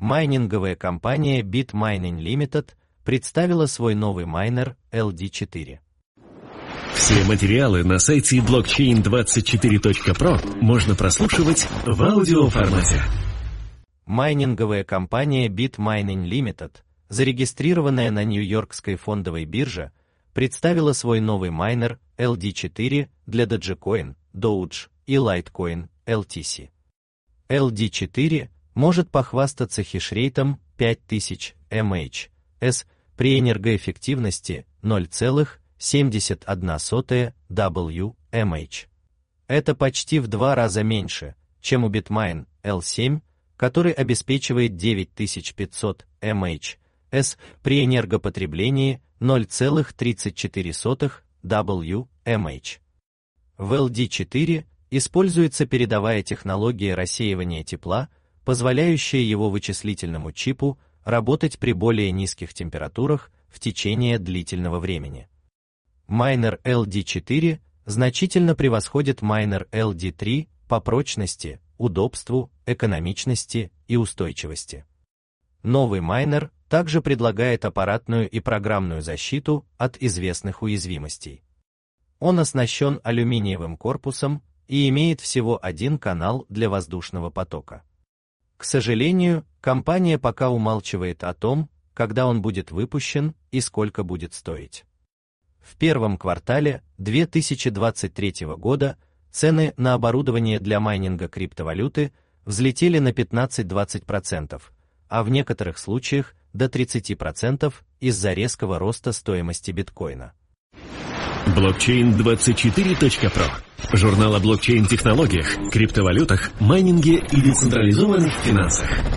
Майнинговая компания BitMining Limited представила свой новый майнер LD4. Все материалы на сайте blockchain24.pro можно прослушивать в аудиоформате. Майнинговая компания BitMining Limited, зарегистрированная на Нью-Йоркской фондовой бирже, представила свой новый майнер LD4 для Dogecoin, Doge и Litecoin, LTC. LD4 может похвастаться хешрейтом 5000 mH при энергоэффективности 0,71 Wmh. Это почти в 2 раза меньше, чем у Bitmain L7, который обеспечивает 9500 mH при энергопотреблении 0,34 Wmh. В LD4 используется передовая технология рассеивания тепла, позволяющая его вычислительному чипу работать при более низких температурах в течение длительного времени. Майнер LD4 значительно превосходит майнер LD3 по прочности, удобству, экономичности и устойчивости. Новый майнер также предлагает аппаратную и программную защиту от известных уязвимостей. Он оснащен алюминиевым корпусом и имеет всего один канал для воздушного потока. К сожалению, компания пока умалчивает о том, когда он будет выпущен и сколько будет стоить. В первом квартале 2023 года цены на оборудование для майнинга криптовалюты взлетели на 15-20%, а в некоторых случаях до 30% из-за резкого роста стоимости биткоина. Blockchain24.pro. Журнал о блокчейн-технологиях, криптовалютах, майнинге и децентрализованных финансах.